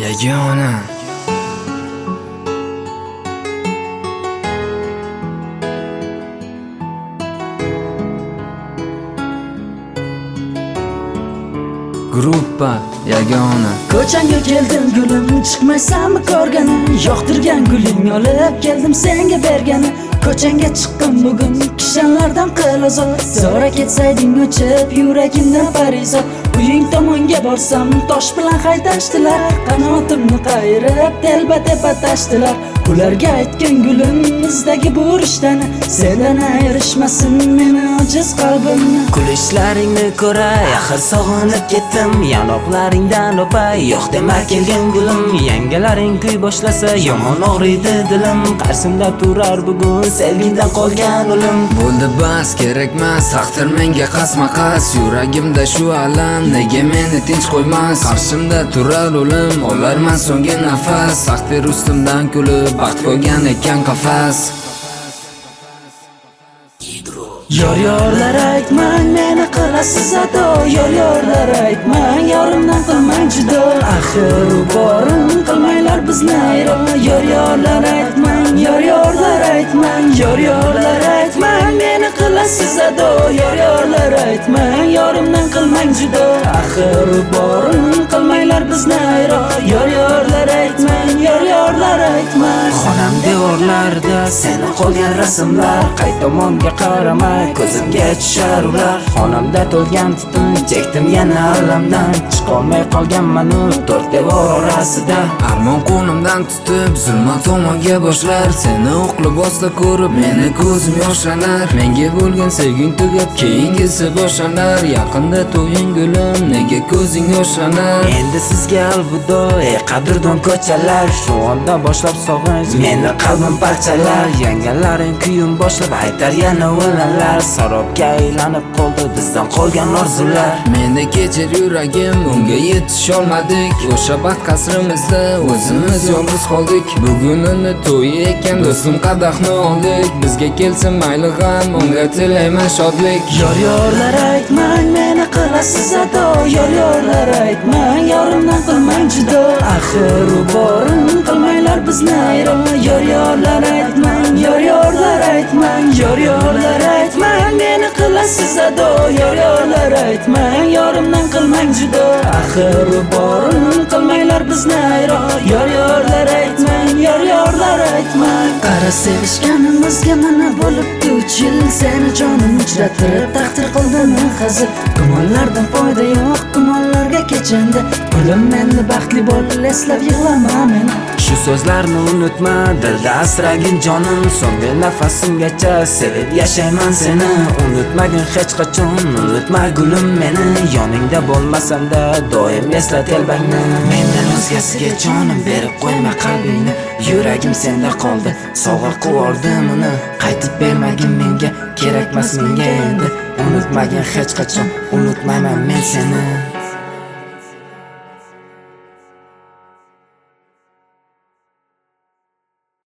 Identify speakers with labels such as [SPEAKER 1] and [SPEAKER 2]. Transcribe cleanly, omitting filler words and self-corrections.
[SPEAKER 1] yagona. Gruppa yagona.
[SPEAKER 2] Ko'changga keldim gulim, chiqmaysanmi ko'rgani? Yoqtirgan guling olib keldim senga bergani. Ko'changga chiqqan bugun kishanlardan qilozor. Zora ketsayding o'chib yuragimdan farizod. Uying tomonga borsam tosh bilan haydashdilar. Qanotimni qayirib telba-tepa tashdilar. Ularga aytgan gulim bizdagi bu rishtani, sendan ayirishmasin meni ojiz qalbimni.
[SPEAKER 3] Kulishlaringni ko'ray axir sog'inib ketdim, yanoqlaringdan o'pay yo'q dema kelgan gulim. Yangalaring kuy boshlasa yomon og'riydi dilim, qarshimda turar bugun sevgingdan qolgan ulim.
[SPEAKER 1] Bo'ldi bas, kerakmas taqdir menga qasma-qas, yuragimda shu alam nega meni tinch qo'ymas. Qarshimda turar o'lim, olarman so'nggi nafas, taqdir ustimdan kulib baxt qo'ygan ekan qafas.
[SPEAKER 2] Yor-yorlar aytmang meni qilasiz ado, yor-yorlar aytmang yorimdan qilmang judo. Axir u borim qilmanglar bizni ayro. Yor-yorlar aytmang, yor-yorlar aytmang, yor-yorlar aytmang meni qilasiz ado, yor-yorlar aytmang yorimdan qilmang judo. Axir u borim qilmanglar bizni ayro. Yor-yorlar aytmang, yor-yorlar aytmang.
[SPEAKER 3] Xonam devorlarida seni qolgan rasmlar, qay tomonga qaramay ko'zimga tushar ular. Xonamda to'lgan tutun chekdim yana alamdan, chiqolmay qolganman u to'rt devor orasida.
[SPEAKER 1] Armon qo'limdan tutib zulmat tomonga boshlar, seni o'qlib osta ko'rib meni ko'zim yoshlanar. Menga bo'lgan sevging tugab keyingisi boshlanar, yaqinda to'ying gulim nega ko'zing yoshlanar.
[SPEAKER 3] Endi sizga alvido ey qadrdon ko'chalar, shu onda boshlab sog'inch meni qalbim parchalar. Yangalaring kuyim boshlab aytar yana o'lanlar, sarobga aylanib qoldi bizdan qolgan orzular.
[SPEAKER 1] Meni kechir yuragim, unga yetisholmadik, o'sha baxt qasrimizda o'zimiz yolg'iz qoldik. Bugun uni to'yi ekan do'stim qadahni oldik, bizga kelsin mayli g'am, unga tilayman shodlik.
[SPEAKER 2] Yor-yorlar aytmang meni qilasiz ado, yor-yorlar aytmang yorimdan qilmang judo. Axir u borim qilmanglar bizni ayro. Yor-yorlar aytmang, yor-yorlar aytmang, yor-yorlar aytmang meni qilasiz ado, yor-yorlar aytmang yorimdan qilmang judo. Axir u borim qilmanglar bizni ayro. Yor-yorlar aytmang, yor-yorlar aytmang. Qara sevishganimizga mana bo'libdi 3 yil, seni jonim uchratib taqdir qildimi hazil. Gumonlardan foyda yo'q, gumonlarga kechindi. Gulim endi baxtli bo'l, eslab yig'lama meni.
[SPEAKER 3] Shu so'zlarni unutma, dilda asragin jonim, so'nggi nafasimgacha sevib yashayman seni. Unutmagin hech qachon, unutma gulim meni, yoningda bo'lmasam-da doim esla telbangni. Mendan o'zgasiga jonim berib qo'yma qalbingni, yuragim senda qoldi, sovg'a qilib uni. Qaytib bermagin menga, kerakmas menga endi. Unutmagin hech qachon, unutmayman men seni.